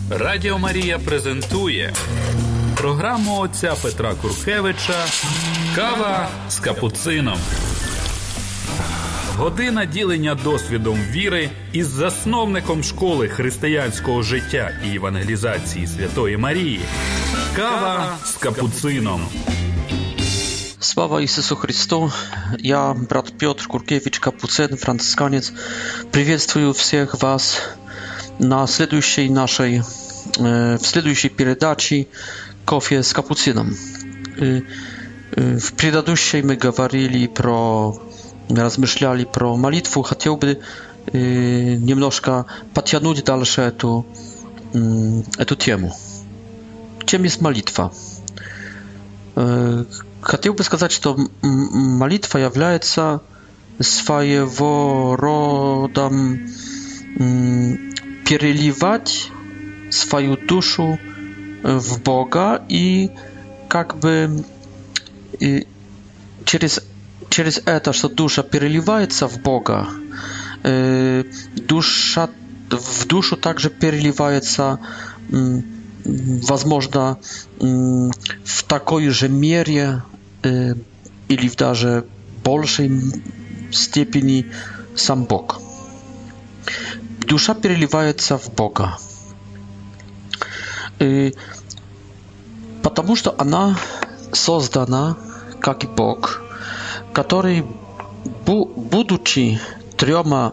Радіо Марія презентує програму отця Петра Куркевича «Кава з капуцином». Година ділення досвідом віри із засновником школи християнського життя і евангелізації Святої Марії. «Кава з капуцином». Слава Иисусу Христу! Я, брат Петр Куркевич, капуцин, францисканец. Приветствую всех вас на в следующей передаче «Кофе с капуцином». В предыдущей мы размышляли про молитву. Хотел бы немножко подтянуть дальше эту тему. Чем есть молитва? Хотел бы сказать, что молитва является своего рода переливать свою душу в Бога и как бы через это, что душа переливается в Бога, в душу также переливается, возможно, в такой же мере или даже большей степени сам Бог. Душа переливается в Бога, потому что она создана как и Бог, который, будучи тремя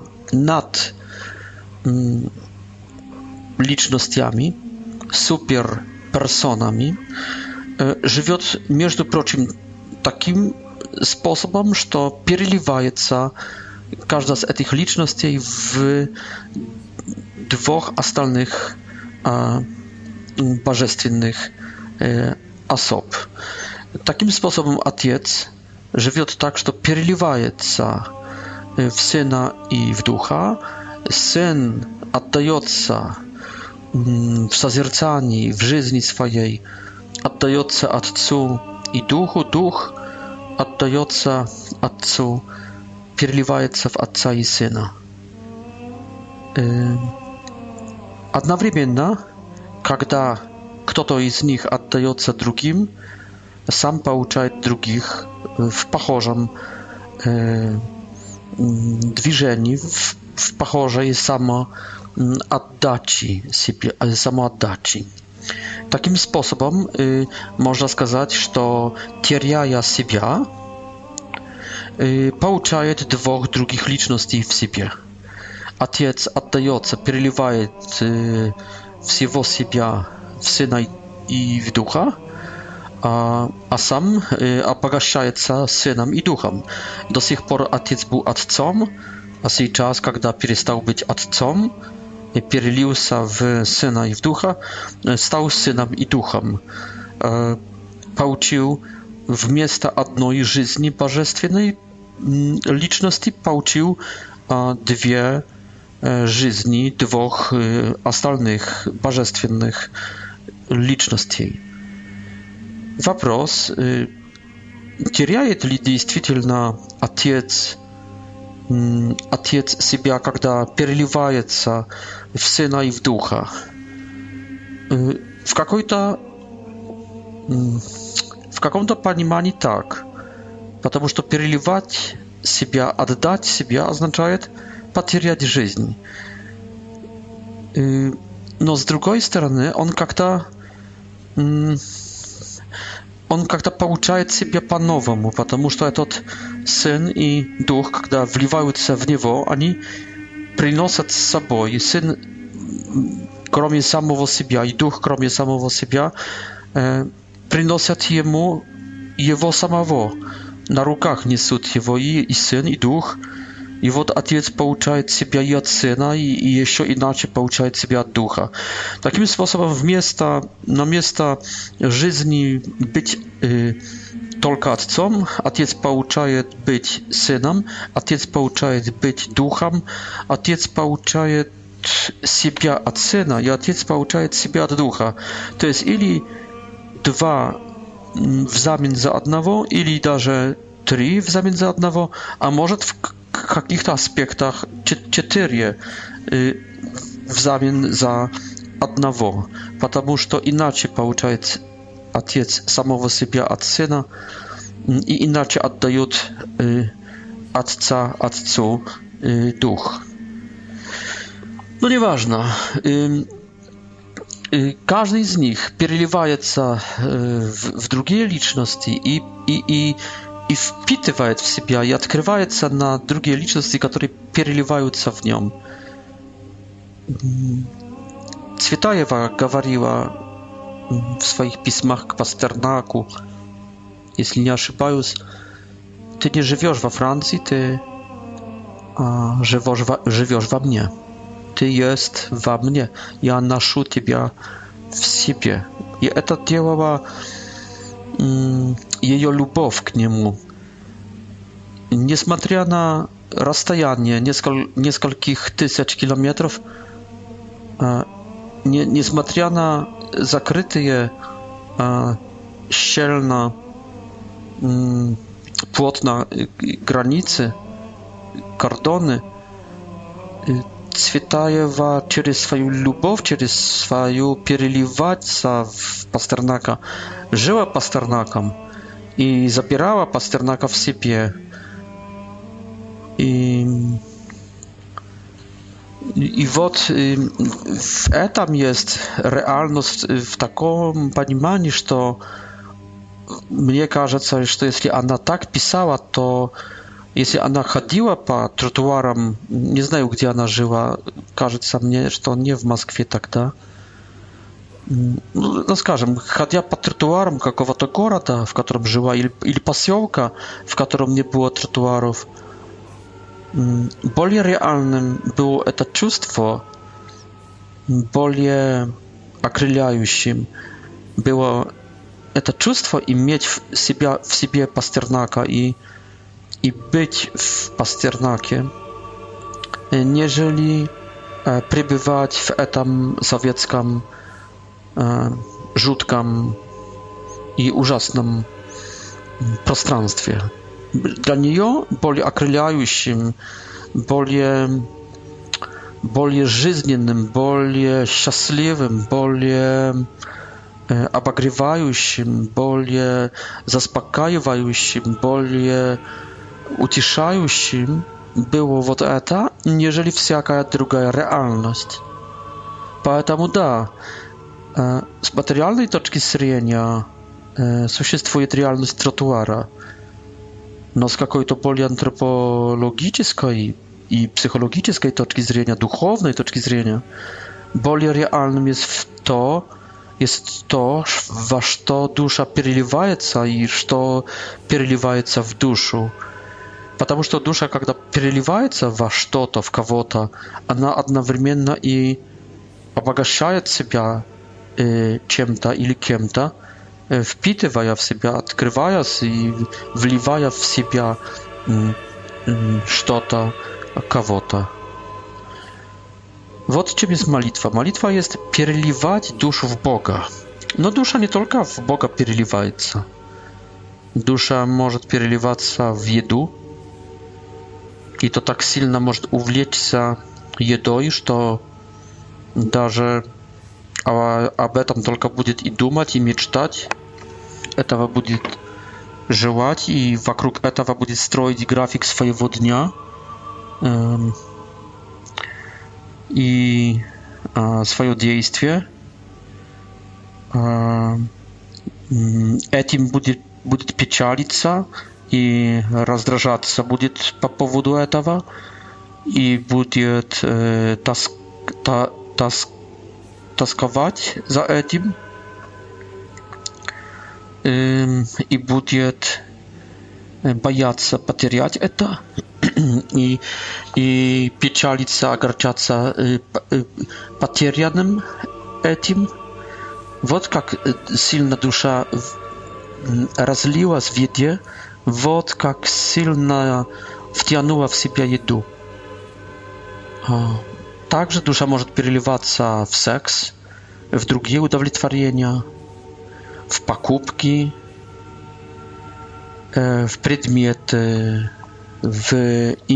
личностями, суперперсонами, живет, между прочим, таким способом, что переливается каждая из этих личностей в двух остальных божественных особ. Таким способом Отец живет так, что переливается в Сына и в Духа. Сын отдается в созерцании, в жизни своей, отдается Отцу и Духу, Дух отдается Отцу, переливается в Отца и Сына. Одновременно, когда кто-то из них отдается другим, сам получает других в похожем движении, в похожей самоотдаче себе, самоотдаче. Таким способом можно сказать, что теряя себя, получает двух других личностей в себе. Отец отдается, переливает всего себя в Сына и в Духа, а сам обогащается Сыном и Духом. До сих пор Отец был Отцом, а сейчас, когда перестал быть Отцом, перелился в Сына и в Духа, стал Сыном и Духом. Получил вместо одной жизни божественной личности, получил две жизни двух остальных божественных личностей. Вопрос, теряет ли действительно Отец себя, когда переливается в Сына и в Духа? В каком-то понимании так, потому что переливать себя, отдать себя означает потерять жизнь. Но с другой стороны, он как-то получает себя по-новому, потому что этот Сын и Дух, когда вливаются в него, они приносят с собой. Сын, кроме самого себя, и Дух, кроме самого себя, приносят ему его самого. На руках несут его и Сын, и Дух. И вот Отец получает себя и от Сына, и еще иначе получает себя от Духа. Таким способом, на место жизни быть только Отцом, Отец получает быть Сыном, Отец получает быть Духом, Отец получает себя от Сына, и Отец получает себя от Духа. То есть или два взамен за одного, или даже три взамен за одного, а может в каких-то аспектах 4 взамен за одного, потому что иначе получает отец самого себя от сына и иначе отдает отца отцу дух. Но неважно. Каждый из них переливается в другие личности и впитывает в себя и открывается на другие личности, которые переливаются в нем. Цветаева говорила в своих письмах к Пастернаку, если не ошибаюсь, ты не живешь во Франции, ты живешь во мне. Ты есть во мне. Я ношу тебя в себе. И это делало ее любовь к нему. Несмотря на расстояние нескольких тысяч километров, несмотря на закрытые щельно, плотно границы, кордоны, Цветаева через свою любовь, через свою переливаться в Пастернака, жила Пастернаком и забирала Пастернака в себе. И вот в этом есть реальность в таком понимании, что мне кажется, что если она так писала, то если она ходила по тротуарам, не знаю, где она жила, кажется мне, что не в Москве тогда, ну, скажем, ходя по тротуарам какого-то города, в котором жила, или поселка, в котором не было тротуаров, более реальным было это чувство, более окрыляющим было это чувство иметь в себе Пастернака и быть в Пастернаке, нежели пребывать в этом советском жутком и ужасном пространстве. Для нее более окрыляющим, более жизненным, более счастливым, более обогревающим, более заспокаивающим, более утешающим было вот это, нежели всякая другая реальность. Поэтому да, с материальной точки зрения существует реальность тротуара, но с какой-то более антропологической и психологической точки зрения, духовной точки зрения, более реальным есть то, во что душа переливается и что переливается в душу. Потому что душа, когда переливается во что-то, в кого-то, она одновременно и обогащает себя чем-то или кем-то, впитывая в себя, открываясь и вливая в себя что-то, кого-то. Вот чем есть молитва. Молитва есть переливать душу в Бога. Но душа не только в Бога переливается. Душа может переливаться в еду. И то так сильно может увлечься едой, что даже об этом только будет и думать, и мечтать. Этого будет желать, и вокруг этого будет строить график своего дня. И свое действие. Этим будет печалиться и раздражаться будет по поводу этого, и будет тосковать за этим, и будет бояться потерять это, и печалиться, огорчаться потерянным этим. Вот как сильно душа разлилась в еде, вот как сильно втянула в себя еду. Также душа может переливаться в секс, в другие удовлетворения, в покупки, в предметы, в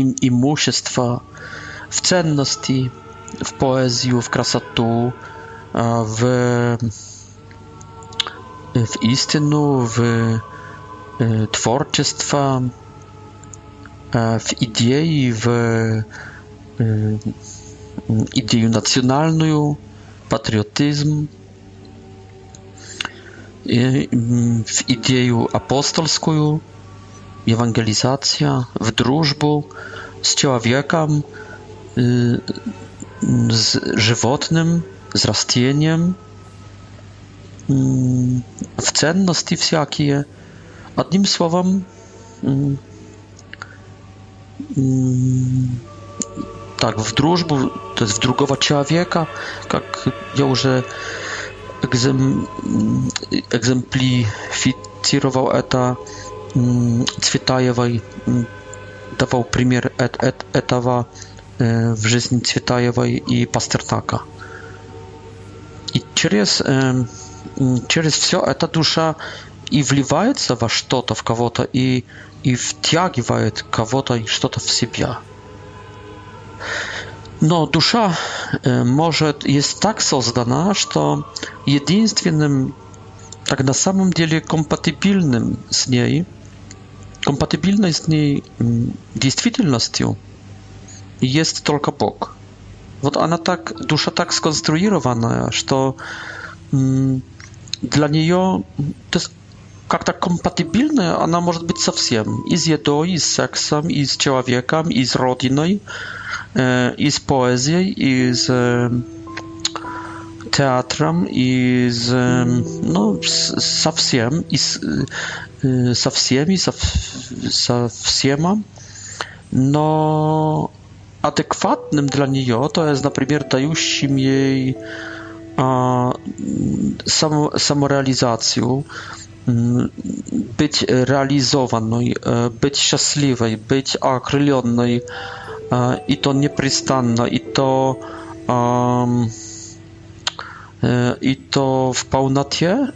имущество, в ценности, в поэзию, в красоту, в истину, в творчество, в идеи, в идею национальную, патриотизм, в идею апостольскую, евангелизация, в дружбу с человеком, с животным, с растением, в ценности всякие. Одним словом, так, в дружбу, то есть в другого человека, как я уже экземплифицировал это Цветаевой, давал пример этого в жизни Цветаевой и Пастернака. И через все эта душа и вливается во что-то, в кого-то, и втягивает кого-то и что-то в себя. Но душа есть так создана, что единственным, так на самом деле компатибильной с ней действительностью есть только Бог. Вот она душа так сконструированная, что для нее как-то компатибильная она может быть со всем. И с едой, и с сексом, и с человеком, и с родиной, и с поэзией, и с театром, и со всем, и со всеми, со всем. Но адекватным для нее, то есть, например, дающим ей самореализацию, быть реализованной, быть счастливой, быть окрыленной, и то непрестанно, и то в полноте,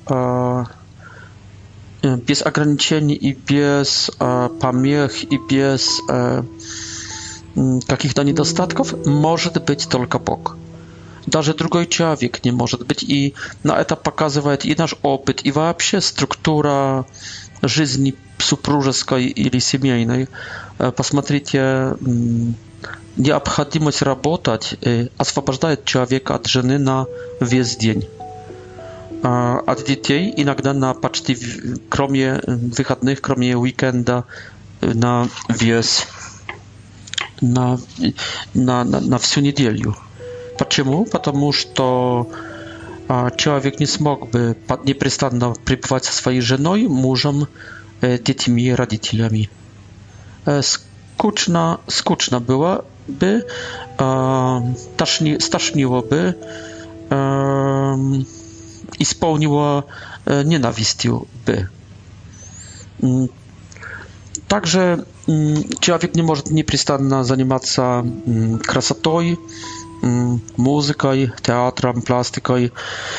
без ограничений и без помех, и без каких-то недостатков, может быть только Бог. Даже другой человек не может быть. И на это показывает и наш опыт, и вообще структура жизни супружеской или семейной. Посмотрите, необходимость работать освобождает человека от жены на весь день. От детей иногда на почти, кроме выходных, кроме уикенда, на всю неделю. Почему? Потому что человек не смог бы непрестанно пребывать со своей женой, мужем, детьми, родителями. Скучно было бы, стошнило бы, исполнило ненавистью бы. Также человек не может непрестанно заниматься красотой, музыкой, театром, пластикой,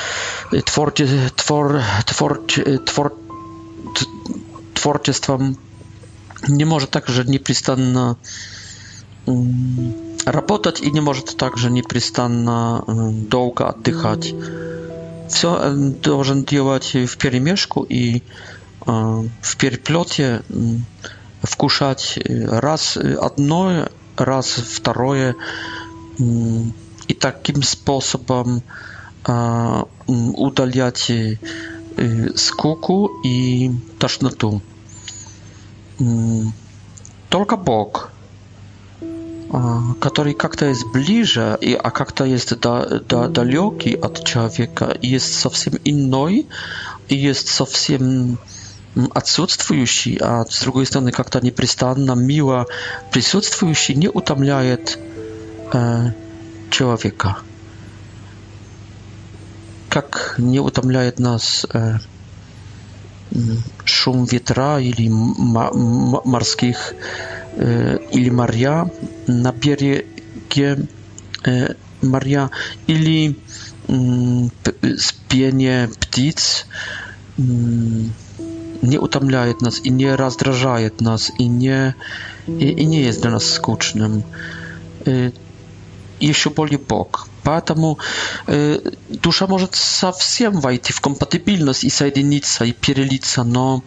творчеством. Не может также непрестанно работать и не может также непрестанно долго отдыхать. Все должен делать вперемешку и в переплете, вкушать раз одно, раз второе, и таким способом удалять скуку и тошноту. Только Бог, который как-то есть ближе, а как-то есть далекий от человека, есть совсем иной, и есть совсем отсутствующий, а с другой стороны как-то непрестанно, мило присутствующий, не утомляет человека. Как не утомляет нас шум ветра или морских или моря на береге моря, или пение птиц не утомляет нас и не раздражает нас и не есть для нас скучным. Еще более Бог. Поэтому душа может совсем войти в компатибильность и соединиться, и перелиться, но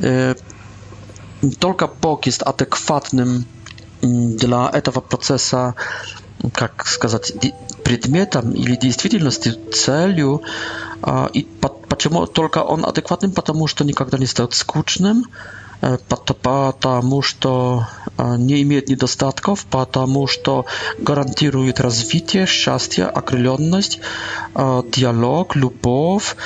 только Бог есть адекватным для этого процесса, как сказать, предметом или действительностью, целью. И почему только он адекватным? Потому что никогда не стает скучным, потому что не имеет недостатков, потому что гарантирует развитие, счастье, окрыленность, диалог, любовь,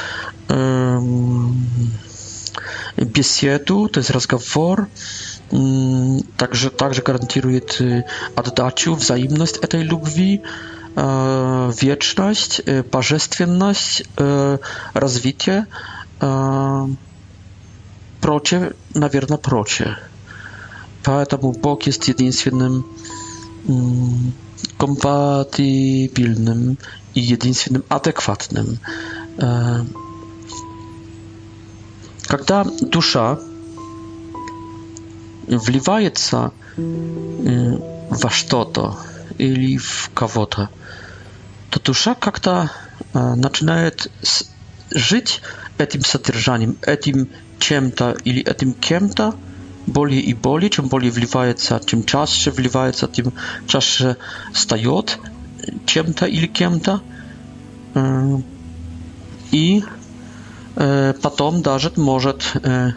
беседу, то есть разговор. Также гарантирует отдачу, взаимность этой любви, вечность, божественность, развитие, прочее, наверное, прочее. Поэтому Бог есть единственным компатибильным и единственным адекватным. Когда душа вливается во что-то или в кого-то, то душа как-то начинает жить этим содержанием, этим чем-то или этим кем-то более и более. Чем более вливается, чем чаще вливается, тем чаще стает чем-то или кем-то. И потом даже может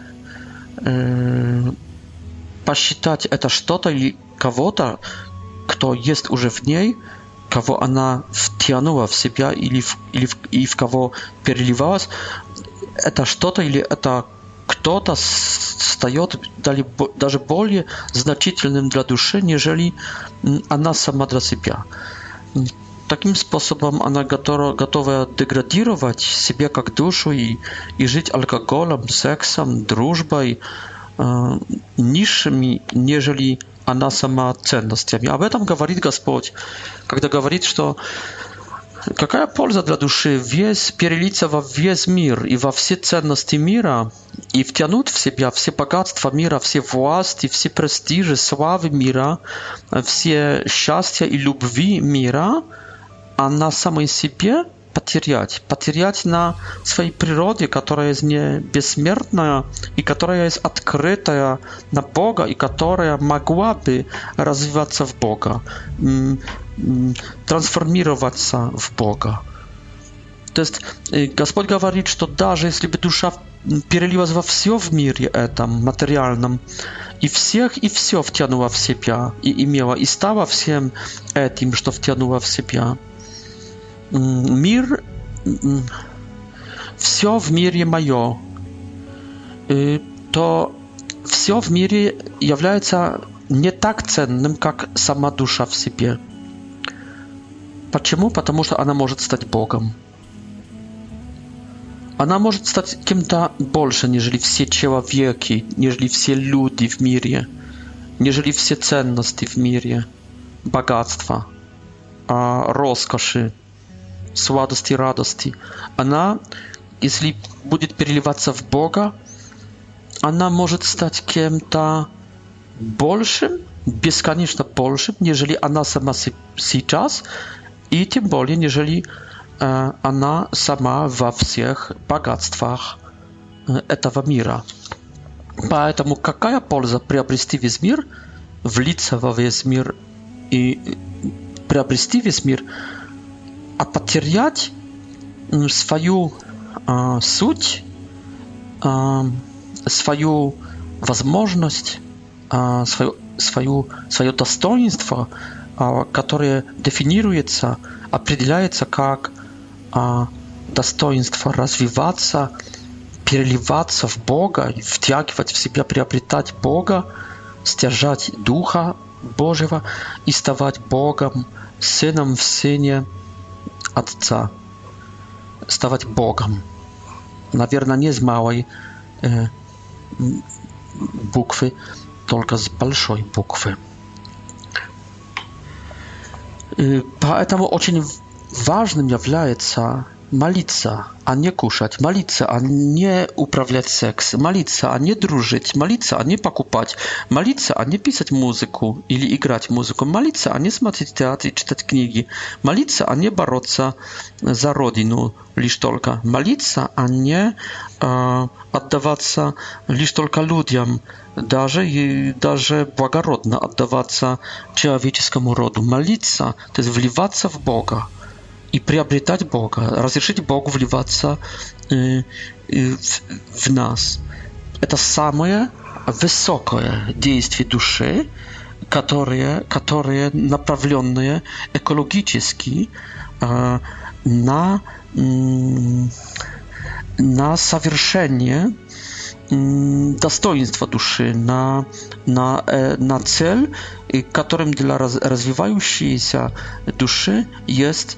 посчитать это что-то или кого-то, кто есть уже в ней, кого она втянула в себя или в кого переливалась, это что-то или это кто-то стает даже более значительным для души, нежели она сама для себя. Таким способом она готова деградировать себя как душу и жить алкоголем, сексом, дружбой, низшими, нежели она сама ценностями. Об этом говорит Господь, когда говорит, что какая польза для души перелиться во весь мир и во все ценности мира и втянуть в себя все богатства мира, все власти, все престижи, славы мира, все счастья и любви мира, а на самой себе потерять на своей природе, которая есть не бессмертная и которая есть открытая на Бога и которая могла бы развиваться в Бога, трансформироваться в Бога. То есть Господь говорит, что даже если бы душа перелилась во все в мире этом материальном, и всех и все втянула в себя, и имела, и стала всем этим, что втянула в себя, мир, все в мире мое, то все в мире является не так ценным, как сама душа в себе. Почему? Потому что она может стать Богом. Она может стать кем-то больше, нежели все человеки, нежели все люди в мире, нежели все ценности в мире, богатства, роскоши, сладости, радости. Она, если будет переливаться в Бога, она может стать кем-то большим, бесконечно большим, нежели она сама сейчас, и тем более, нежели она сама во всех богатствах этого мира. Поэтому какая польза приобрести весь мир, влиться во весь мир и приобрести весь мир, а потерять свою суть, свою возможность, свое достоинство, которое дефинируется, определяется как достоинство развиваться, переливаться в Бога, втягивать в себя, приобретать Бога, стяжать Духа Божьего и ставать Богом, Сыном в Сыне Отца, ставать Богом. Наверное, не с малой буквы, только с большой буквы. Поэтому очень важным является молиться, а не кушать, молиться, а не управлять сексом, молиться, а не дружить, молиться, а не покупать, молиться, а не писать музыку или играть музыку, молиться, а не смотреть театр и читать книги, молиться, а не бороться за родину лишь только, молиться, а не отдаваться лишь только людям, даже благородно отдаваться человеческому роду, молиться, то есть вливаться в Бога и приобретать Бога, разрешить Богу вливаться в нас. Это самое высокое действие души, которое направленное экологически на совершение достоинства души, на цель, которым для развивающейся души есть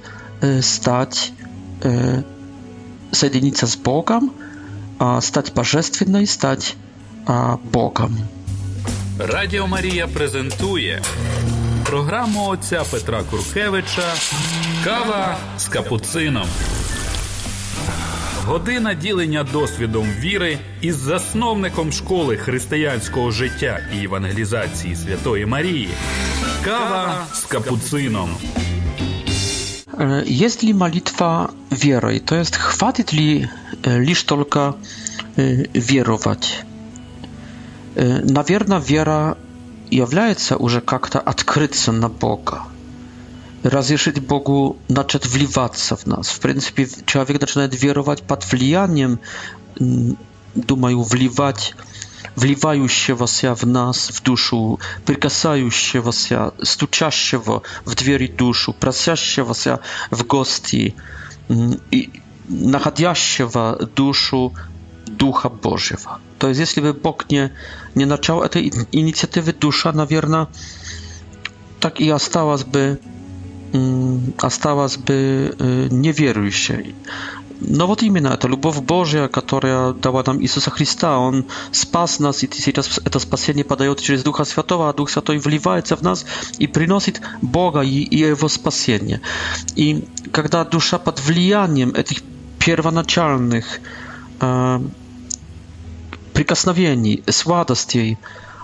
соединиться с Богом, стать божественной, стать Богом. Радіо Марія презентує програму отця Петра Куркевича «Кава з капуцином». Година ділення досвідом віри із засновником школи християнського життя і евангелізації Святої Марії. Кава з капуцином. Есть ли молитва верой? То есть хватит ли лишь только веровать? Наверное, вера является уже как-то открыться на Бога. Разрешить Богу начать вливаться в нас. В принципе, человек начинает веровать под влиянием, думаю, вливающегося в нас, в душу, прикасающегося, стучащего в двери душу, просящегося в гости, и находящего душу Духа Божьего. То есть, если бы Бог не начал этой инициативы, душа, наверное, так и осталась бы неверующей. Но вот именно эта любовь Божья, которая дала нам Иисуса Христа, Он спас нас, и сейчас это спасение подает через Духа Святого, а Дух Святой вливается в нас и приносит Бога и Его спасение. И когда душа под влиянием этих первоначальных прикосновений, сладостей,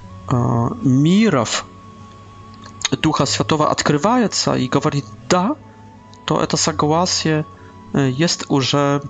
миров Духа Святого открывается и говорит «да», то это согласие есть уже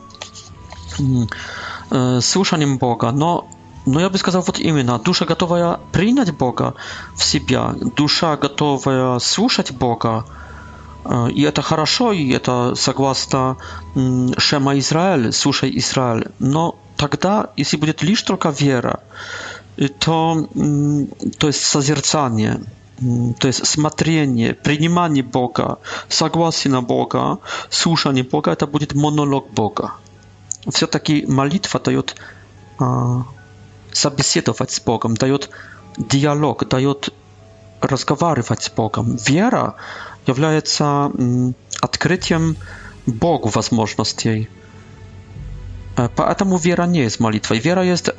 слушанием Бога. Но я бы сказал вот именно, душа, готовая принять Бога в себя, душа, готовая слушать Бога, и это хорошо, и это согласно Шема Израиль, слушай Израиль. Но тогда, если будет лишь только вера, то есть созерцание, то есть смотрение, принимание Бога, согласие на Бога, слушание Бога, это будет монолог Бога. Все-таки молитва дает собеседовать с Богом, дает диалог, дает разговаривать с Богом. Вера является открытием Богу возможностей. Поэтому вера не есть молитвой. Вера есть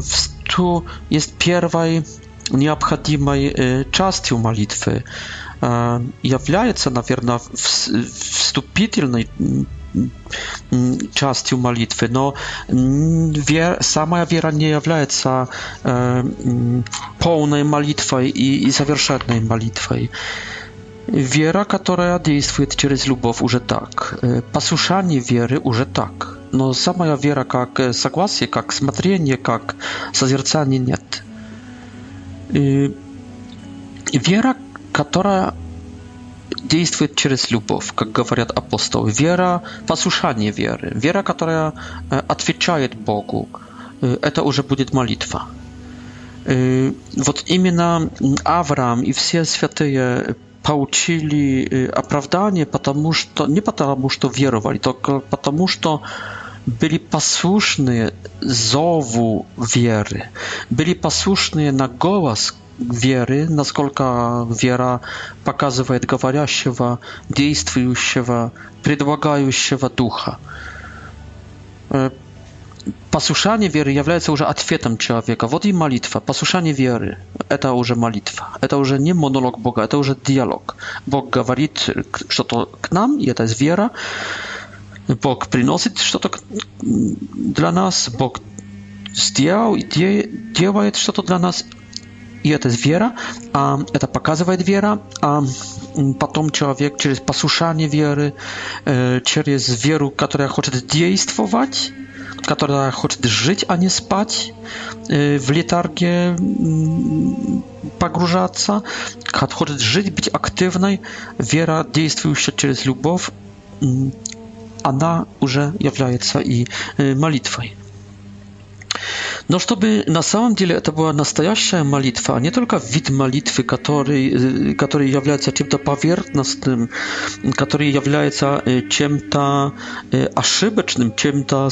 первой необходимой частью молитвы, является, наверное, вступительной частью молитвы, но самая вера не является полной молитвой и совершенной молитвой. Вера, которая действует через любовь, уже так. Послушание веры уже так. Но самая вера как согласие, как смотрение, как созерцание нет. Вера, которая действует через любовь, как говорят апостолы. Вера, послушание веры. Вера, которая отвечает Богу. Это уже будет молитва. Вот именно Авраам и все святые получили оправдание, не потому что веровали, только потому что были послушны зову веры, были послушны на голос веры, насколько вера показывает говорящего, действующего, предлагающего Духа. Послушание веры является уже ответом человека. Вот и молитва. Послушание веры – это уже молитва. Это уже не монолог Бога, это уже диалог. Бог говорит что-то к нам, и это вера, Бог приносит что-то для нас, Бог сделал и делает что-то для нас, и это вера, это показывает вера, а потом человек через послушание веры, через веру, которая хочет действовать, которая хочет жить, а не спать, в летаргии погружаться, хочет жить, быть активной, вера, действующая через любовь, она уже является и молитвой. Но чтобы на самом деле это была настоящая молитва, а не только вид молитвы, который является чем-то поверхностным, который является чем-то ошибочным, чем-то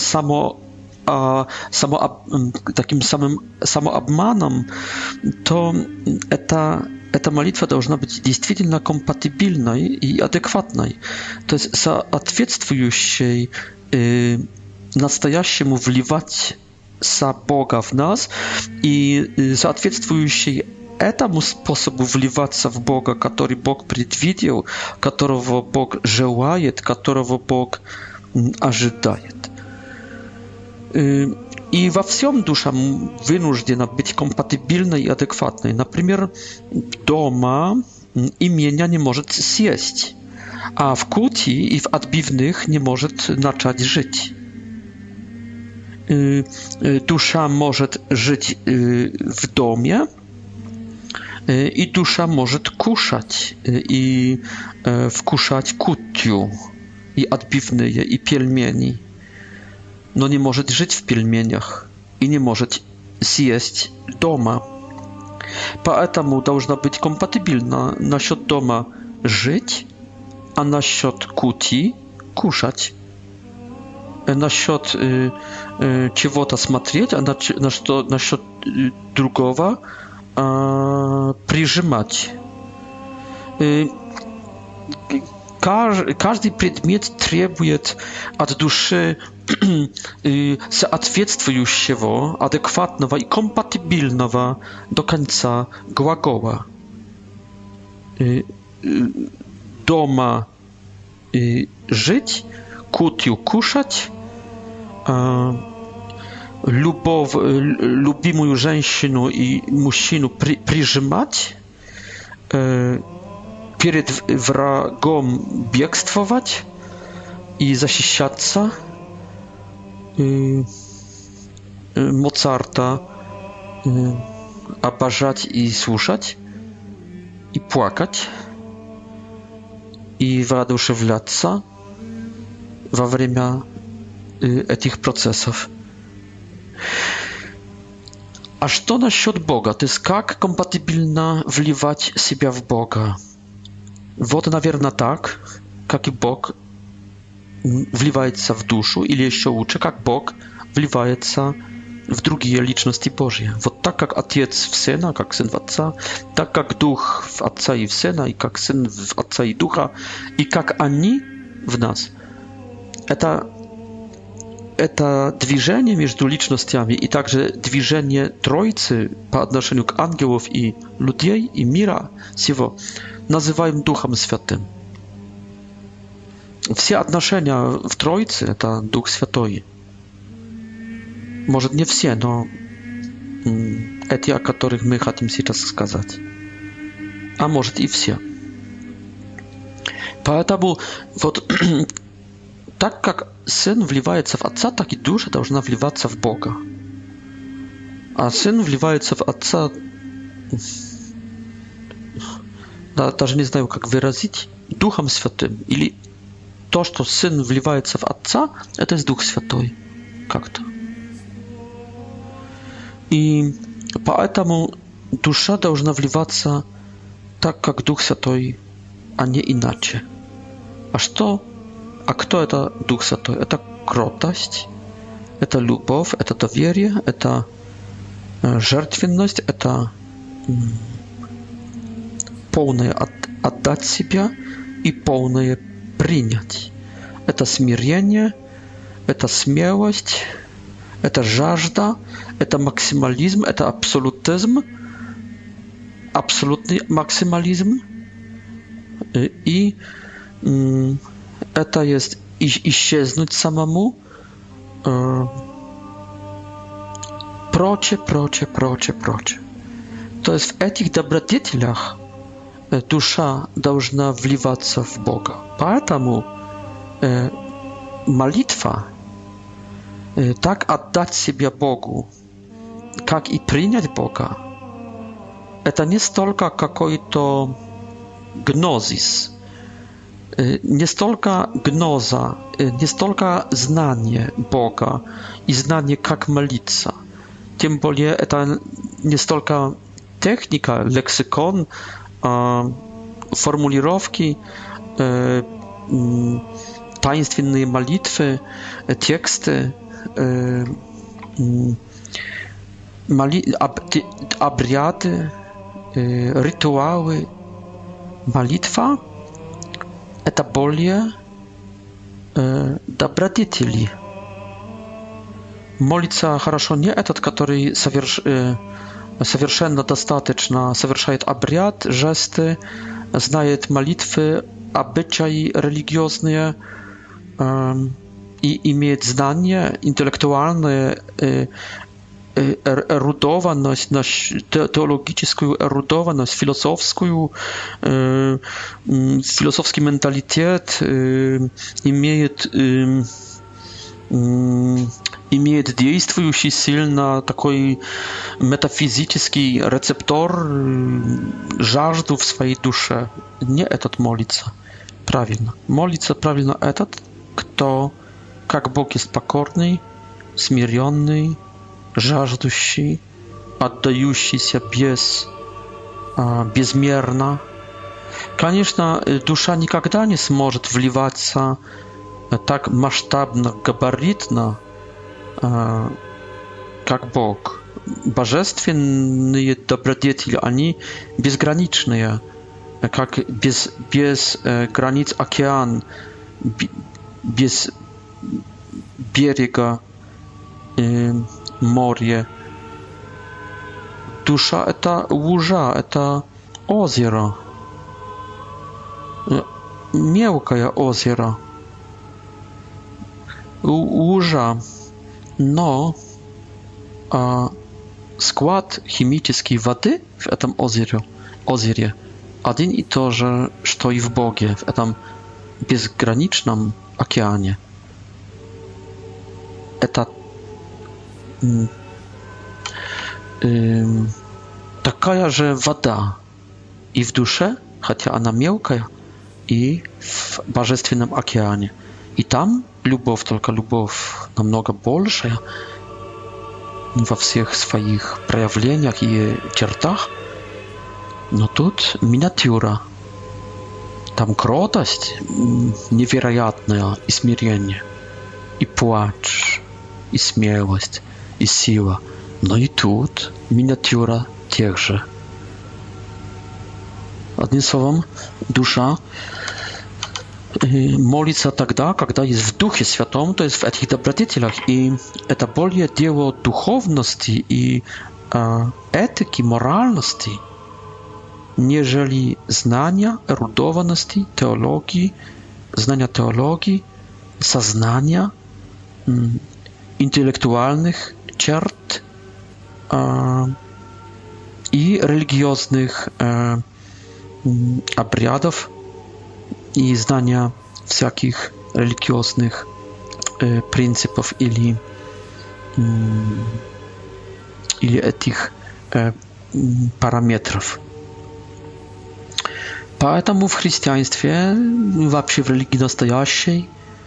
таким самым самообманом, то эта молитва должна быть действительно компатибильной и адекватной, то есть соответствующей настоящему вливать Бога в нас и соответствующей этому способу вливаться в Бога, который Бог предвидел, которого Бог желает, которого Бог ожидает. И во всем душа вынуждена быть компатибильной и адекватной. Например, дома имения не может съесть, а в кути и в отбивных не может начать жить. Dusza może żyć w domie i dusza może kuszać i wkuszać kutiu i odbiwne i pielmieni. No nie może żyć w pielmieniach i nie może zjeść doma. Поэтому должна быть компатибельна насчет дома жить, а насчет кути кушать. Насчет чего-то смотреть, а насчет другого прижимать. Каждый предмет требует от души соответствующего, адекватного и компатибильного до конца глагола. Дома жить, кутью кушать, любимую женщину и мужчину прижимать, перед врагом бегствовать и защищаться, Моцарта обожать и слушать, и плакать, и воодушевляться во время этих процессов. А что насчет Бога? То есть как компатибельно вливать себя в Бога? Вот, наверное, так, как и Бог вливается в душу, или еще лучше, как Бог вливается в другие личности Божьи. Вот так, как Отец в Сына, как Сын в Отца, так, как Дух в Отца и в Сына, и как Сын в Отца и Духа, и как они в нас. Это движение между личностями и также движение Троицы по отношению к ангелов и людей, и мира всего называем Духом Святым. Все отношения в Троице – это Дух Святой. Может, не все, но эти, о которых мы хотим сейчас сказать. А может, и все. Поэтому вот так как Сын вливается в Отца, так и душа должна вливаться в Бога. А Сын вливается в Отца, даже не знаю, как выразить, Духом Святым. Или то, что Сын вливается в Отца, это есть Дух Святой. Как-то. И поэтому душа должна вливаться так, как Дух Святой, а не иначе. А кто это Дух Святой? Это кротость, это любовь, это доверие, это жертвенность, это полное отдать себя и полное принять. Это смирение, это смелость, это жажда, это максимализм, это абсолютизм, абсолютный максимализм. И это есть исчезнуть самому, прочее. То есть в этих добродетелях душа должна вливаться в Бога. Поэтому молитва, так отдать себя Богу, как и принять Бога, это не столько какой-то гнозис, не столько гноза, не столько знание Бога и знание, как молиться. Тем более это не столько техника, лексикон, формулировки, таинственные молитвы, тексты, обряды, ритуалы. Молитва – это более добродетели. Молиться хорошо не этот, который совершенно достаточно совершает обряд, жесты, знает молитвы, обычаи религиозные и имеет знания, интеллектуальную эрудованность, теологическую эрудованность, философский менталитет, имеет действующий сильно такой метафизический рецептор, жажду в своей душе. Не этот молится правильно. Молится правильно этот, кто, как Бог есть покорный, смиренный, жаждущий, отдающийся безмерно. Конечно, душа никогда не сможет вливаться так масштабно, габаритно, как Бог. Божественные добродетели, они безграничные, как без границ океан, без берега море. Душа — это лужа, это озеро, мелкое озеро, лужа, но склад химической воды в этом озере один и тот же, что и в Боге, в этом безграничном океане. Это такая же вода и в душе, хотя она мелкая, и в божественном океане. И там любовь, только любовь намного большая во всех своих проявлениях и чертах. Но тут миниатюра. Там кротость невероятная, и смирение, и плач, и смелость, и сила. Но и тут миниатюра тех же. Одним словом, душа молится тогда, когда есть в Духе Святом, то есть в этих добродетелях. И это более дело духовности и этики, моральности, нежели знания, эрудованности, теологии, знания теологии, сознания, интеллектуальных черт и религиозных обрядов и знания всяких религиозных принципов или этих параметров. Поэтому в христианстве, вообще в религии настоящей,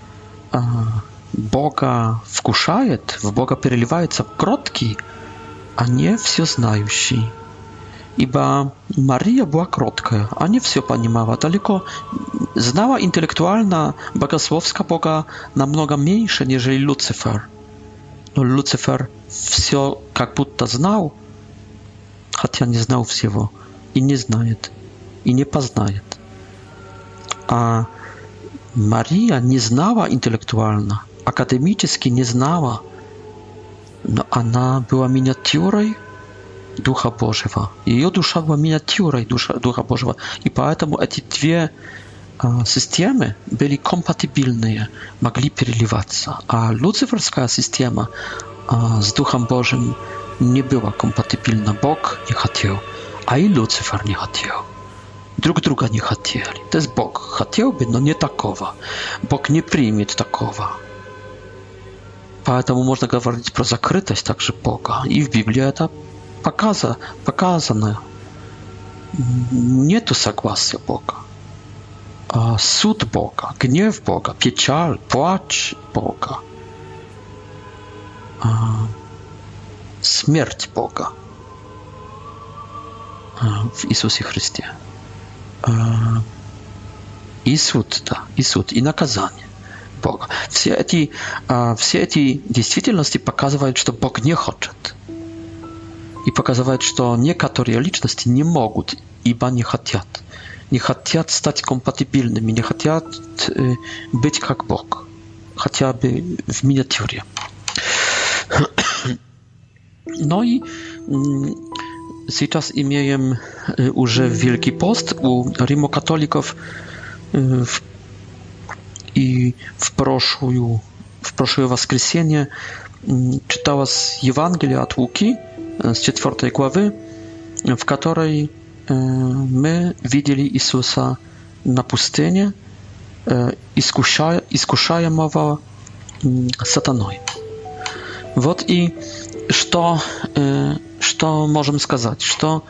Бога вкушает, в Бога переливается кроткий, а не всезнающий. Ибо Мария была кроткая, а не все понимала, далеко знала интеллектуально, богословско Бога намного меньше, нежели Люцифер. Но Люцифер все как будто знал, хотя не знал всего, и не знает, и не познает. А Мария не знала интеллектуально, академически не знала, но она была миниатюрой Духа Божьего. Ее душа была миниатюрой Духа Божьего. И поэтому эти две системы были компатибильные, могли переливаться, а люциферская система с Духом Божьим не была компатибильна. Бог не хотел, а и Люцифер не хотел. Друг друга не хотели. То есть Бог хотел бы, но не такого. Бог не примет такого. Поэтому можно говорить про закрытость также Бога. И в Библии это показано. Нету согласия Бога. Суд Бога, гнев Бога, печаль, плач Бога, смерть Бога в Иисусе Христе. И суд, да, и суд, и наказание Бога. Все эти действительности показывают, что Бог не хочет. И показывают, что некоторые личности не могут, ибо не хотят. Не хотят стать компатибильными, не хотят быть как Бог. Хотя бы в миниатюре. No i сейчас имеем уже Wielki Post u римокатоликов и в прошлое воскресенье читалось Евангелие от Луки с 4 главы, в которой мы видели Иисуса на пустыне, искушаемого сатаной. Вот и что можем сказать? Что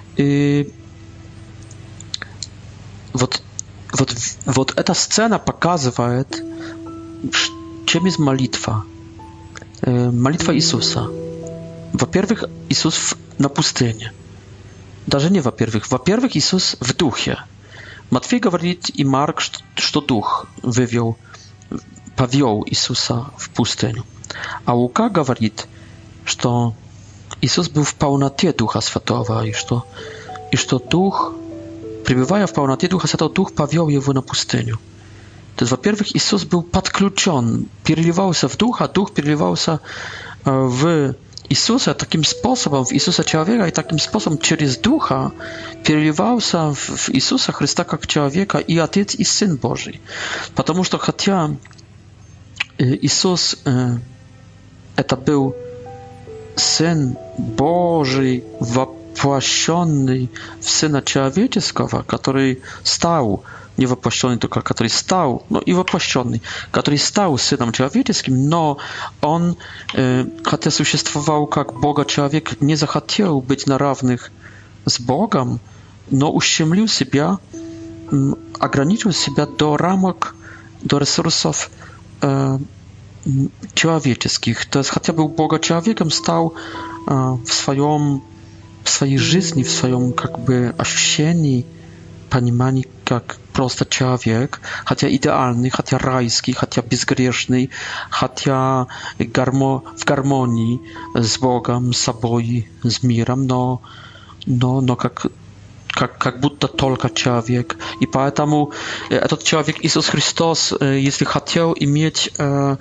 вот эта сцена показывает, чем есть молитва. Молитва Иисуса. Во-первых, Иисус на пустыне. Даже не во-первых. Во-первых, Иисус в духе. Матфей говорит и Марк, что дух повел Иисуса в пустыню. А Лука говорит, что Иисус был в полноте Духа Святого, и что Дух, пребывая в полноте Духа Святого, Дух повел его на пустыню. То есть, во-первых, Иисус был подключен, переливался в Дух, а Дух переливался в Иисуса таким способом, в Иисуса человека, и таким способом через Духа переливался в Иисуса Христа как человека и Отец, и Сын Божий. Потому что хотя Иисус это был Сын Божий, воплощенный в Сына Человеческого, который стал, не воплощенный только, который стал, но и воплощенный, который стал Сыном Человеческим, но Он, хотя существовал как Бога-человек, не захотел быть на равных с Богом, но ущемлил себя, ограничил себя до рамок, до ресурсов человеческих. То есть, хотя был Бога-человеком, стал в своей жизни, в своем как бы ощущении, понимании, как просто человек, хотя идеальный, хотя райский, хотя безгрешный, хотя в гармонии с Богом, с собой, с миром, но как будто только человек. И поэтому этот человек, Иисус Христос, если хотел иметь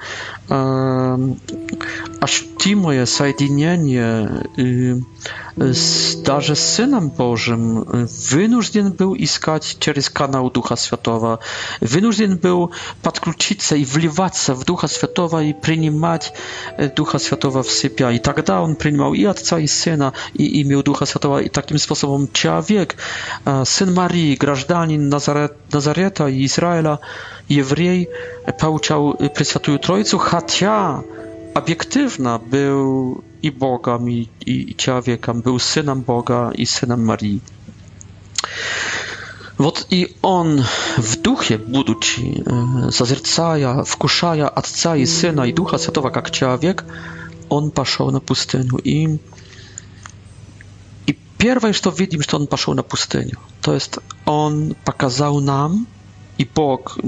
ощутимое соединение даже с Сыном Божьим, вынужден был искать через канал Духа Святого, вынужден был подключиться и вливаться в Духа Святого и принимать Духа Святого в себя. И тогда он принимал и Отца, и Сына, и имел Духа Святого. И таким способом человек, сын Марии, гражданин Назарета и Израиля, еврей, получал Пресвятую Троицу, хотя объективно был и Богом, и человеком, был сыном Бога и сыном Марии. Вот и он в духе, будучи, созерцая, вкушая Отца и Сына и Духа Святого как человек, он пошел на пустыню. И первое, что видим, что он пошел на пустыню. То есть он показал нам, и Бог,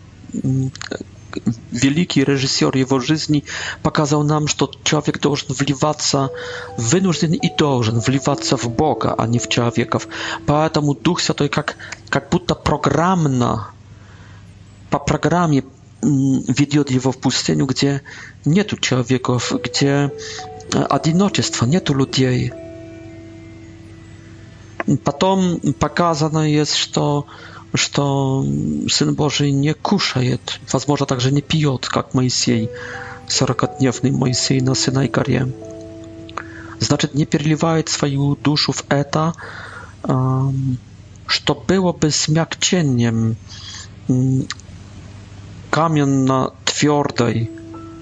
великий режиссер его жизни, показал нам, что человек должен вливаться, вынужден и должен вливаться в Бога, а не в человеков. Поэтому Дух Святой как будто программно, по программе ведет его в пустыню, где нету человеков, где одиночество, нету людей. Потом показано есть, что что Сын Божий не кушает, возможно, также не пьет, как Моисей, 40-дневный Моисей на Синай горе. Значит, не переливает свою душу в это, что было бы смягчением каменно-твердой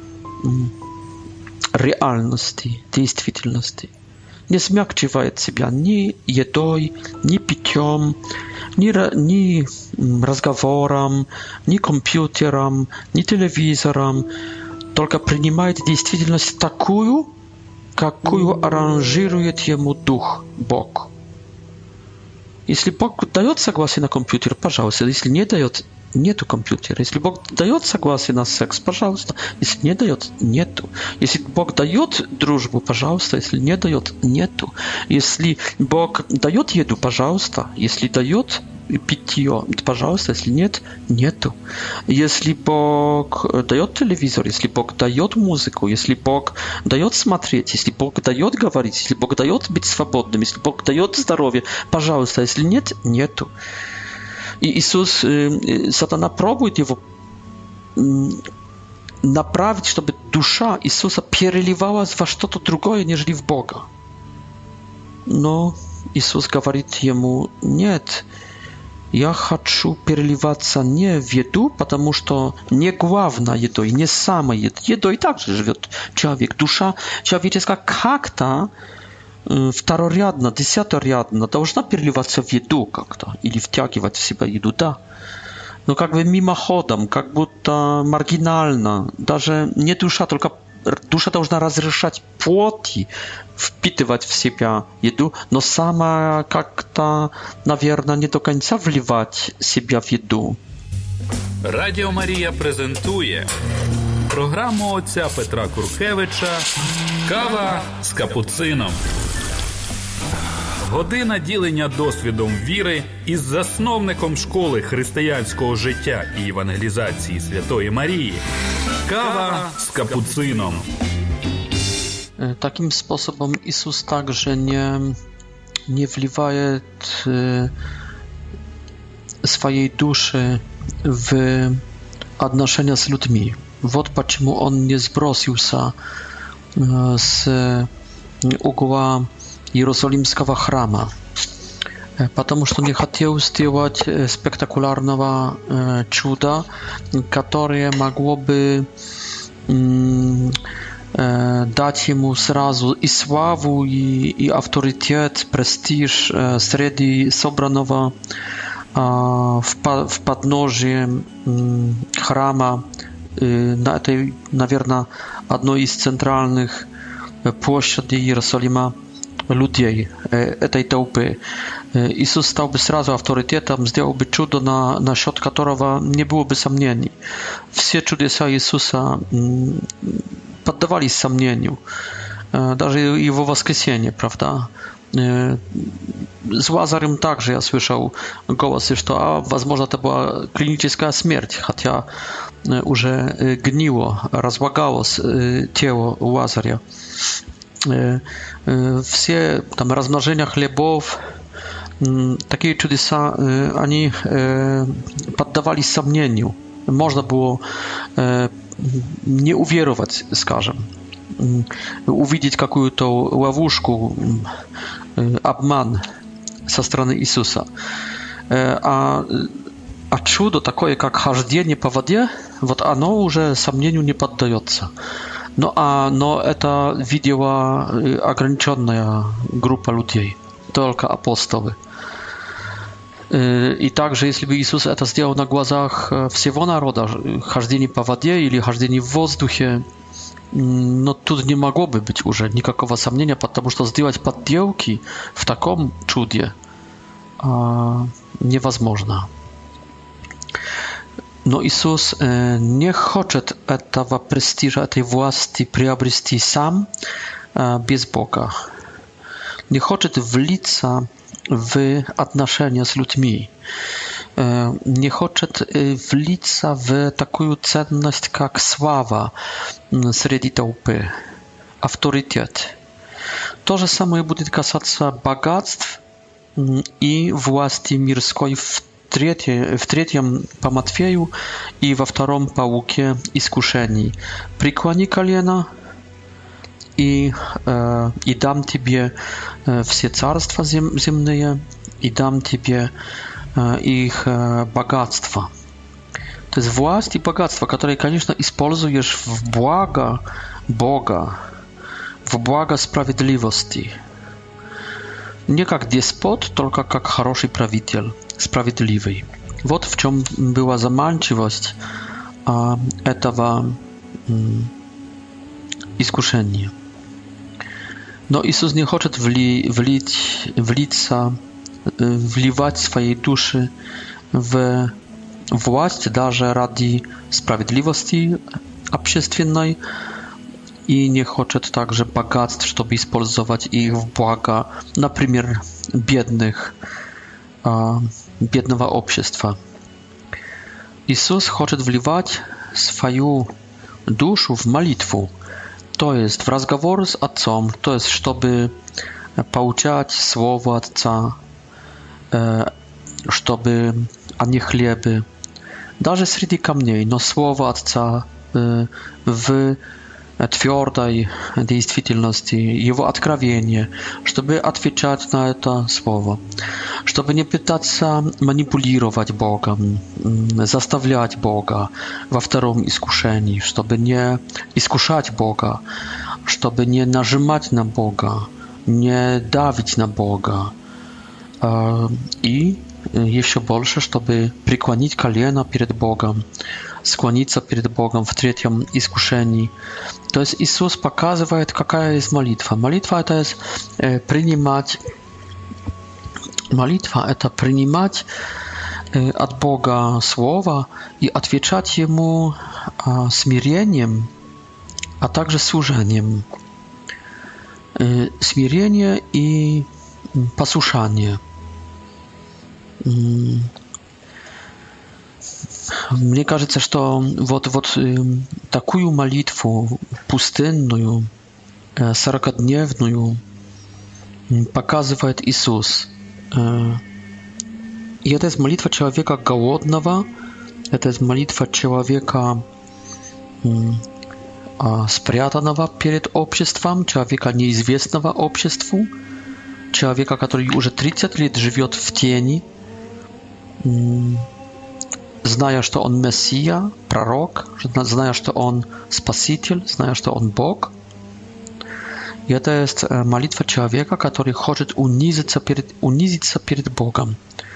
реальности, действительности. Не смягчивает себя ни едой, ни питьем, ни разговором, ни компьютером, ни телевизором, только принимает действительность такую, какую аранжирует ему Дух, Бог. Если Бог дает согласие на компьютер, пожалуйста. Если не дает, нету компьютера. Если Бог дает согласие на секс, пожалуйста. Если не дает, нету. Если Бог дает дружбу, пожалуйста. Если не дает, нету. Если Бог дает еду, пожалуйста. Если дает питье, пожалуйста. Если нет, нету. Если Бог дает телевизор, если Бог дает музыку, если Бог дает смотреть, если Бог дает говорить, если Бог дает быть свободным, если Бог дает здоровье, пожалуйста. Если нет, нету. И Иисус, сатана пробует его направить, чтобы душа Иисуса переливалась во что-то другое, нежели в Бога. Но Иисус говорит ему: нет, я хочу переливаться не в еду, потому что не главной едой, не самой едой. Едой также живет человек. Душа человеческая как-то второрядно, десяторядно должна переливаться в еду как-то, или втягивать в себя еду, да. Но как бы мимоходом, как будто маргинально, даже не душа, только душа должна разрешать плоти впитывать в себя еду, но сама как-то, наверное, не до конца вливать себя в еду. Радіо Марія презентує програму отця Петра Куркевича «Кава з капуцином». Година ділення досвідом віри із засновником школи християнського життя і евангелізації Святої Марії. Кава з капуцином. Таким способом Иисус также не вливает своей души в отношения с людьми. Вот почему Он не сбросился с угла Иерусалимского храма, потому что не хотел сделать спектакулярного чуда, которое могло бы дать ему сразу и славу, и авторитет, престиж среди собранного в подножии храма на этой, наверное, одной из центральных площадей Иерусалима людей, этой толпы. Иисус стал бы сразу авторитетом, сделал бы чудо, насчет которого не было бы сомнений. Все чудеса Иисуса поддавались сомнению. Даже его воскресение, правда. С Лазарем также я слышал голосы, что возможно это была клиническая смерть, хотя уже гнило, разлагалось тело Лазаря. Все там размножения хлебов, такие чудеса, они поддавались сомнению. Можно было не уверовать, скажем, увидеть какую-то ловушку, обман со стороны Иисуса. А чудо такое, как хождение по воде, вот оно уже сомнению не поддается. Но это видела ограниченная группа людей, только апостолы. И также, если бы Иисус это сделал на глазах всего народа, хождение по воде или хождение в воздухе, но тут не могло бы быть уже никакого сомнения, потому что сделать подделки в таком чуде невозможно. Но Иисус не хочет этого престижа, этой власти приобрести сам без Бога. Не хочет влиться в отношения с людьми. Не хочет влиться в такую ценность, как слава среди толпы, авторитет. То же самое будет касаться богатств и власти мирской в третьем по Матфею и во втором по Луке искушений. Преклони колено, и дам тебе все царства земные, и дам тебе их богатство. То есть власть и богатство, которые, конечно, используешь в благо Бога, в благо справедливости. Не как деспот, только как хороший правитель, справедливый. Вот в чем была заманчивость этого искушения. Но Иисус не хочет вливать своей души в власть даже ради справедливости общественной и не хочет также богатств, чтобы использовать их в благо, например, бедного общества. Иисус хочет вливать свою душу в молитву, то есть в разговор с Отцом, то есть чтобы получать Слово Отца, чтобы они хлебы, даже среди камней, но Слово Отца в твердой действительности, Его откровение, чтобы отвечать на это Слово, чтобы не пытаться манипулировать Богом, заставлять Бога во втором искушении, чтобы не искушать Бога, чтобы не нажимать на Бога, не давить на Бога, и еще больше, чтобы преклонить колено перед Богом, склониться перед Богом в третьем искушении. То есть Иисус показывает, какая есть молитва. Молитва это принимать от Бога Слово и отвечать Ему смирением, а также служением. Смирение и послушание. Мне кажется, что вот такую молитву пустынную, 40-дневную показывает Иисус. И это есть молитва человека голодного, это есть молитва человека спрятанного перед обществом, человека неизвестного обществу, человека, который уже 30 лет живет в тени, зная, что он Мессия, пророк, зная, что он Спаситель, зная, что он Бог. И это есть молитва человека, который хочет унизиться перед Богом.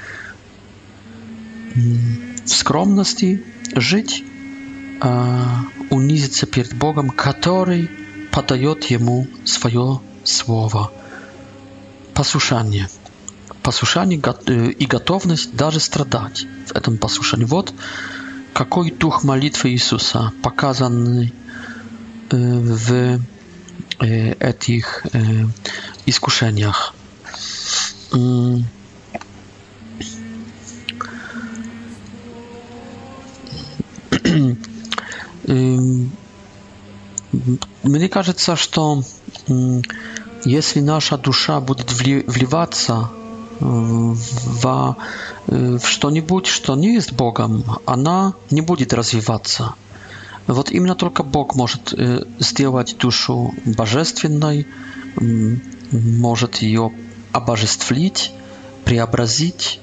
В скромности жить, унизиться перед Богом, который подает ему свое слово. Послушание. Послушание и готовность даже страдать в этом послушании. Вот какой дух молитвы Иисуса показан в этих искушениях. Мне кажется, что если наша душа будет вливаться в что-нибудь, что не есть Богом, она не будет развиваться. Вот именно только Бог может сделать душу божественной, может ее обожествить, преобразить,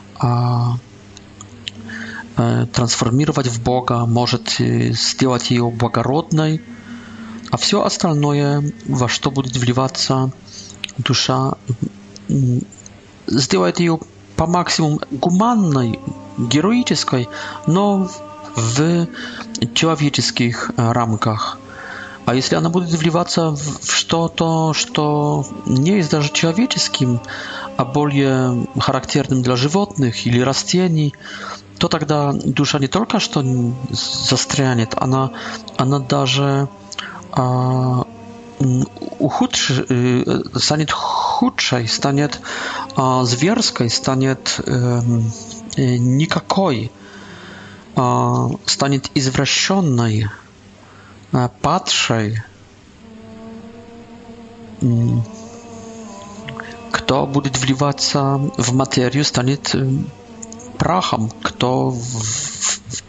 трансформировать в Бога, может сделать ее благородной, а все остальное, во что будет вливаться душа, сделает ее по максимуму гуманной, героической, но в человеческих рамках. А если она будет вливаться в что-то, что не есть даже человеческим, а более характерным для животных или растений, то тогда душа не только что застрянет, она даже станет худшей, станет зверской, станет никакой, станет извращенной, падшей. Кто будет вливаться в материю, станет прахом, кто в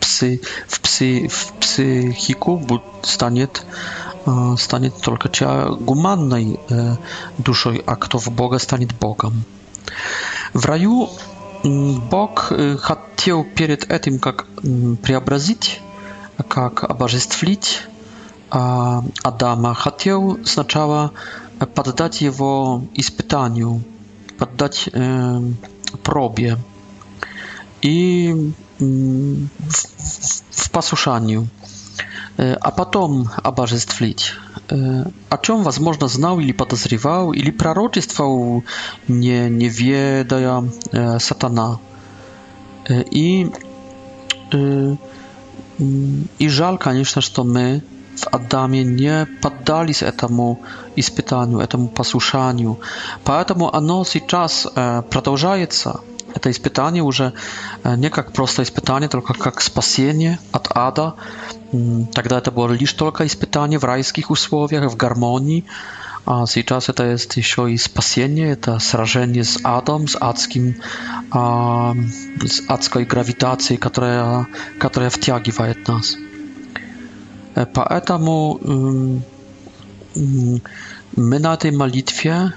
психику станет только гуманной душой, а кто в Бога станет Богом. В раю Бог хотел перед этим, как преобразить, как обожествить Адама, хотел сначала поддать его испытанию, поддать пробе и в послушанию, а потом обожествить. О чем, возможно, знал или подозревал, или пророчествовал, не ведая сатана. И жаль, конечно, что мы в Адаме не поддались этому испытанию, этому послушанию. Поэтому оно сейчас продолжается. Это испытание уже не как просто испытание, только как спасение от ада. Тогда это было лишь только испытание в райских условиях, в гармонии. А сейчас это есть еще и спасение, это сражение с адом, с адской гравитацией, которая втягивает нас. Поэтому мы на этой молитве,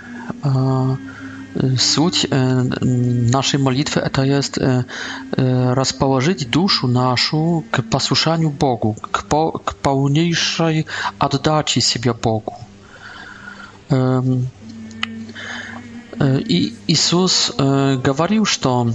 суть нашей молитвы это есть расположить душу нашу к послушанию Богу, к полнейшей отдаче себя Богу. И Иисус говорил, что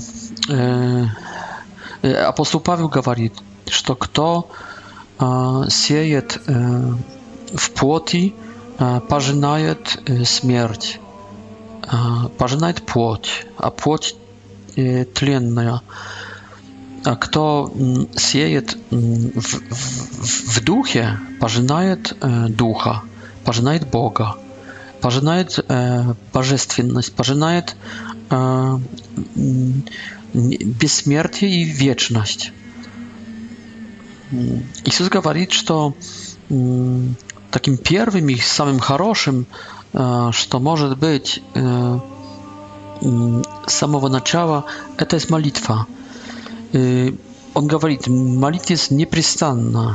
апостол Павел говорит, что кто сеет в плоти, пожинает смерть, пожинает плоть, а плоть тленная. А кто сеет в духе, пожинает духа, пожинает Бога, пожинает божественность, пожинает бессмертие и вечность. Иисус говорит, что таким первым и самым хорошим, что может быть с самого начала, это есть молитва. Он говорит, молитесь непрестанно,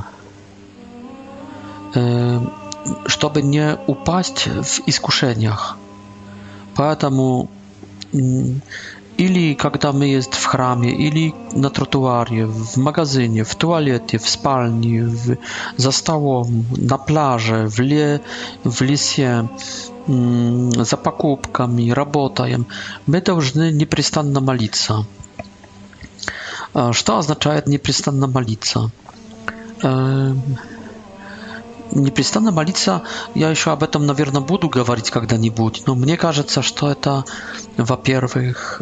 чтобы не упасть в искушениях. Поэтому или когда мы есть в храме, или на тротуаре, в магазине, в туалете, в спальне, за столом, на пляже, в лесе, за покупками, работаем, мы должны непрестанно молиться. Что означает непрестанно молиться? Непрестанно молиться, я еще об этом, наверное, буду говорить когда-нибудь, но мне кажется, что это, во-первых,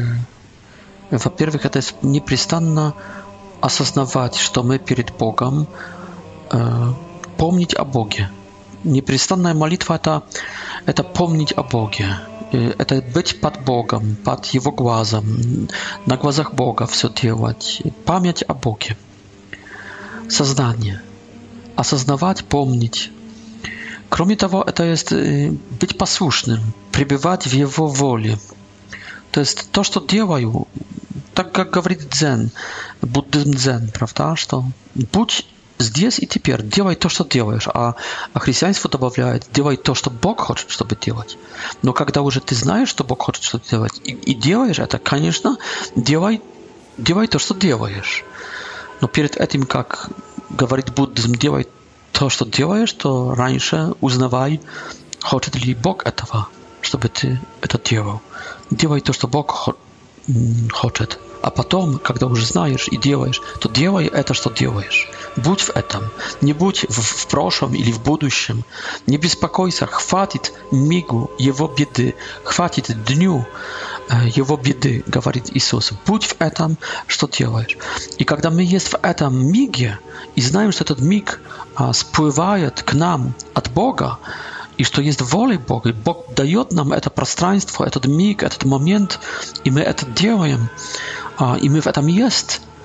это непрестанно осознавать, что мы перед Богом, помнить о Боге. Непрестанная молитва это помнить о Боге, это быть под Богом, под Его глазом, на глазах Бога все делать, память о Боге, сознание. Осознавать, помнить. Кроме того, это есть быть послушным, пребывать в Его воле. То есть то, что делаю, так как говорит дзен, буддизм дзен, правда, что будь здесь и теперь, делай то, что делаешь, а христианство добавляет, делай то, что Бог хочет, чтобы делать. Но когда уже ты знаешь, что Бог хочет, чтобы делать, и делаешь это, конечно, делай то, что делаешь. Но перед этим, как говорит буддизм, делай то, что делаешь, то раньше узнавай, хочет ли Бог этого, чтобы ты это делал. Делай то, что Бог хочет. А потом, когда уже знаешь и делаешь, то делай это, что делаешь. Будь в этом. Не будь в прошлом или в будущем. Не беспокойся. Хватит мигу его беды. Хватит дню его беды, говорит Иисус. Будь в этом, что делаешь. И когда мы есть в этом миге, и знаем, что этот миг всплывает к нам от Бога, и что есть воля Бога, и Бог дает нам это пространство, этот миг, этот момент, и мы это делаем, и мы в этом есть,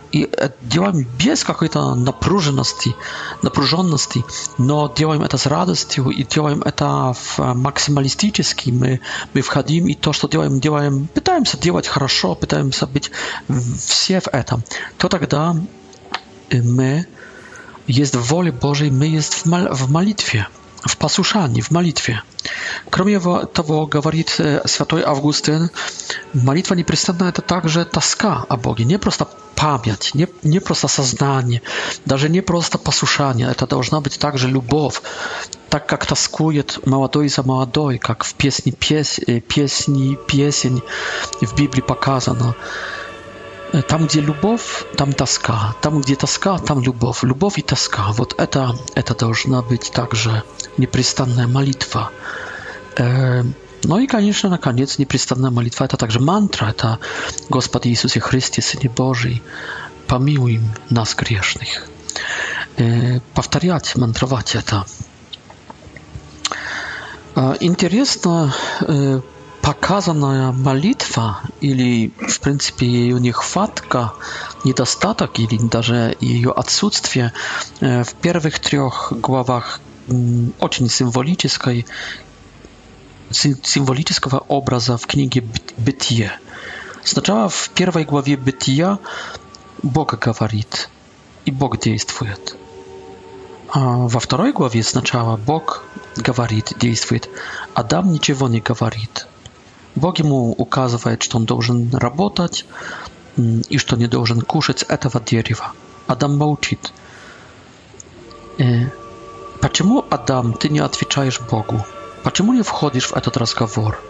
и делаем без какой-то напряженности, но делаем это с радостью и делаем это максималистически. Мы входим и то, что делаем, пытаемся делать хорошо, пытаемся быть все в этом. То тогда мы есть в воле Божьей, мы есть в молитве, в послушании, в молитве. Кроме того, говорит святой Августин, молитва непрестанная – это также тоска о Боге, не просто память, не просто сознание, даже не просто послушание, это должна быть также любовь, так как тоскует молодой за молодой, как в песне песень в Библии показано. Там, где любовь, там тоска. Там, где тоска, там любовь. Любовь и тоска. Вот это должна быть также непрестанная молитва. Ну и, конечно, наконец, непрестанная молитва – это также мантра. Это «Господи Иисусе Христе, Сыне Божий, помилуй нас грешных». Повторять, мантровать это. Интересно, показанная молитва или, в принципе, ее нехватка, недостаток или даже ее отсутствие в первых 3 главах очень символического образа в книге «Бытие». Сначала в 1 главе «Бытия» Бог говорит, и Бог действует. А во 2 главе сначала Бог говорит, действует, Адам ничего не говорит. Бог ему указывает, что он должен работать и что не должен кушать этого дерева. Адам молчит. Почему, Адам, ты не отвечаешь Богу? Почему не входишь в этот разговор?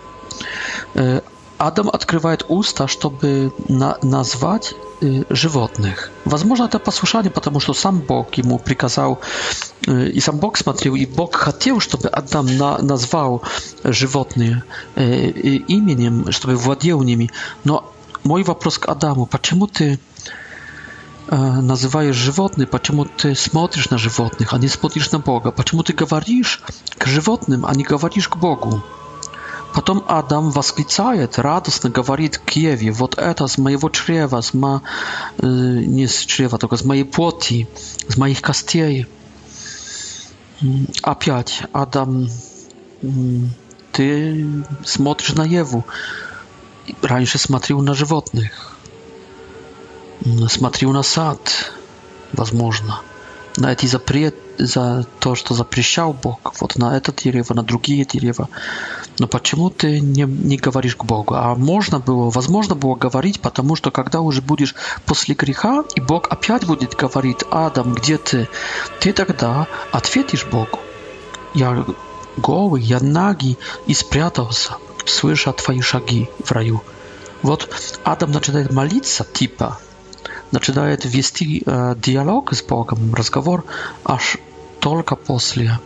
Адам открывает уста, чтобы назвать животных. Возможно, это послушание, потому что сам Бог ему приказал, и сам Бог смотрел, и Бог хотел, чтобы Адам назвал животные именем, чтобы владел ними. Но мой вопрос к Адаму: почему ты называешь животных, почему ты смотришь на животных, а не смотришь на Бога? Почему ты говоришь к животным, а не говоришь к Богу? Потом Адам восклицает, радостно говорит к Еве: вот это с моего чрева, не с чрева, только с моей плоти, с моих костей. Опять, Адам, ты смотришь на Еву. Раньше смотрел на животных, смотрел на сад, возможно, на эти запреты, за то, что запрещал Бог, вот на это дерево, на другие деревья. Но почему ты не говоришь к Богу? А возможно было говорить, потому что когда уже будешь после греха, и Бог опять будет говорить: Адам, где ты? Ты тогда ответишь Богу: я голый, я нагий и спрятался, слыша твои шаги в раю. Вот Адам начинает молиться, начинает вести диалог с Богом, разговор аж только после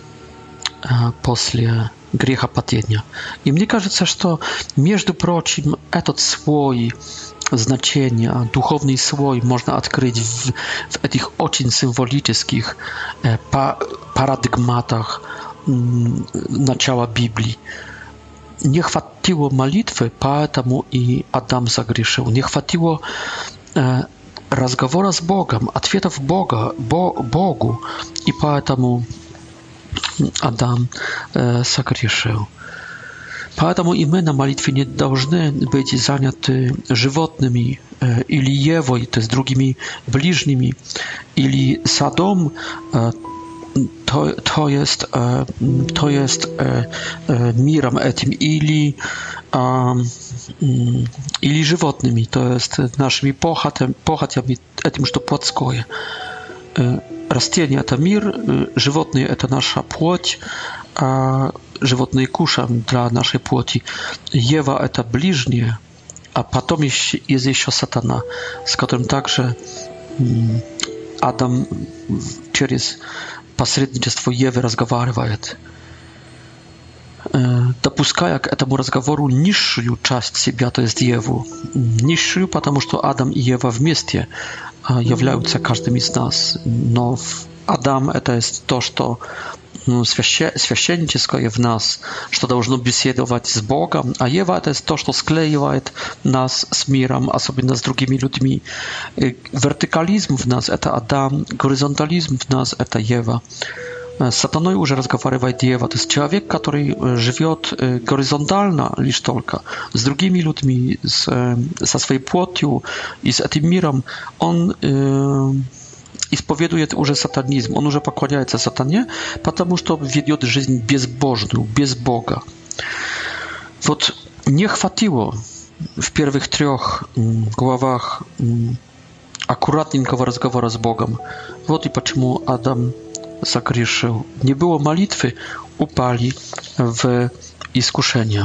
грехопадения. И мне кажется, что, между прочим, этот слой значения, духовный слой можно открыть в этих очень символических парадигматах начала Библии. Не хватило молитвы, поэтому и Адам согрешил. Не хватило разговора с Богом, ответов Богу, и поэтому Адам согрешил. Поэтому и мы на молитве не должны быть заняты животными или Евой, то есть другими ближними, или садом, то есть миром этим, или животными, то есть нашими похотями, этим, что плотское. Растения – это мир, животные – это наша плоть, а животные кушаем для нашей плоти. Ева – это ближнее, а потом есть еще сатана, с которым также Адам через посредничество Евы разговаривает, допуская к этому разговору низшую часть себя, то есть Еву. Низшую, потому что Адам и Ева вместе являются каждым из нас. Но Адам – это есть то, что священническое в нас, что должно беседовать с Богом, а Ева это то, что склеивает нас с миром, особенно с другими людьми. Вертикализм в нас это Адам, горизонтализм в нас это Ева. С сатаной уже разговаривает Ева, то есть человек, который живет горизонтально лишь только, с другими людьми, со своей плотью и с этим миром, он исповедует уже сатанизм, он уже поклоняется сатане, потому что ведет жизнь безбожную, без Бога. Вот не хватило в первых 3 главах аккуратненького разговора с Богом. Вот и почему Адам согрешил. Не было молитвы, упали в искушение.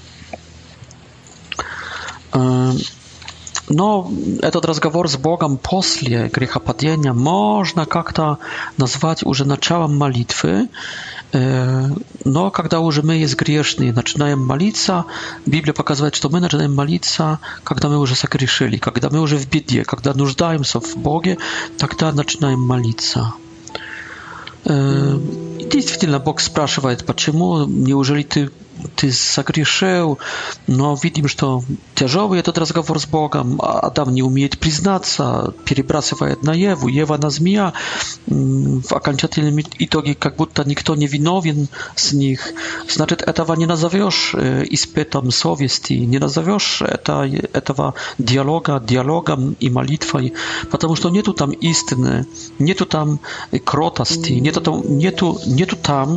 Но этот разговор с Богом после грехопадения можно как-то назвать уже началом молитвы. Но когда уже мы есть грешные, начинаем молиться, Библия показывает, что мы начинаем молиться, когда мы уже согрешили, когда мы уже в беде, когда нуждаемся в Боге, тогда начинаем молиться. Действительно, Бог спрашивает, почему, неужели ты согрешил, но видим, что тяжелый этот разговор с Богом. Адам не умеет признаться, перебрасывает на Еву, Ева на змея. В окончательном итоге как будто никто не виновен с них. Значит, этого не назовешь испытом совести, не назовешь этого диалогом и молитвой, потому что нету там истины, нету там кротости, нету там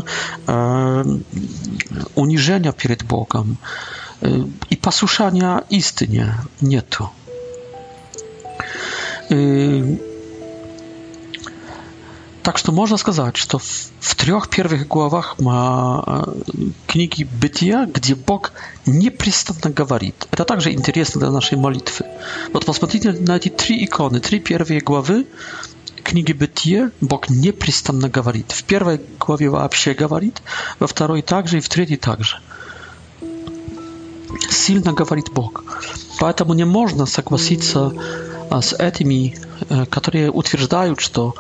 унижения перед Богом и послушания истине нету. Так что можно сказать, что в 3 первых главах книги Бытия, где Бог непрестанно говорит. Это также интересно для нашей молитвы. Вот посмотрите на эти 3 иконы, 3 первые главы книги Бытия. Бог непрестанно говорит. В 1 главе вообще говорит, во 2 также и в 3 также. Сильно говорит Бог. Поэтому не можно согласиться с этими, которые утверждают, что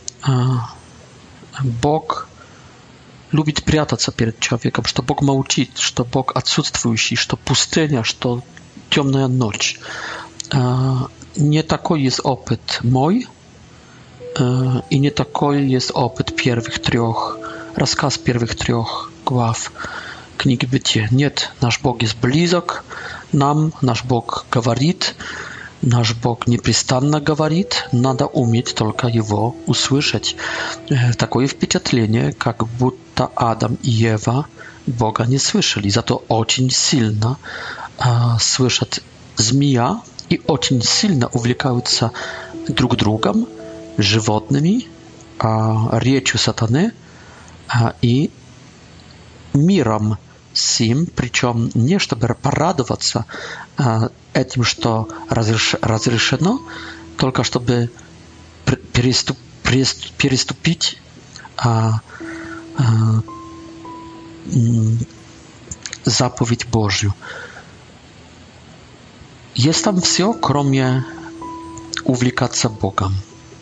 Бог любит прятаться перед человеком, что Бог молчит, что Бог отсутствующий, что пустыня, что темная ночь. Не такой есть опыт мой, и не такой есть опыт первых 3, рассказ первых 3 глав книги Бытия. Нет, наш Бог есть близок нам, наш Бог говорит, наш Бог непрестанно говорит, надо уметь только Его услышать. Такое впечатление, как будто Адам и Ева Бога не слышали, зато очень сильно слышат змея и очень сильно увлекаются друг другом, животными, речью сатаны и миром сим, причем не чтобы порадоваться этим, что разрешено, только чтобы переступить заповедь Божью. Есть там все, кроме увлекаться Богом.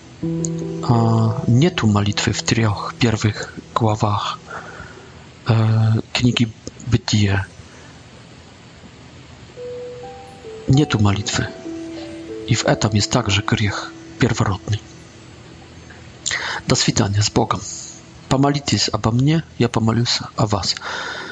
Нету молитвы в 3 первых главах книги Бытия. Нету молитвы. И в этом есть также грех первородный. До свидания с Богом. Помолитесь обо мне, я помолюсь о вас.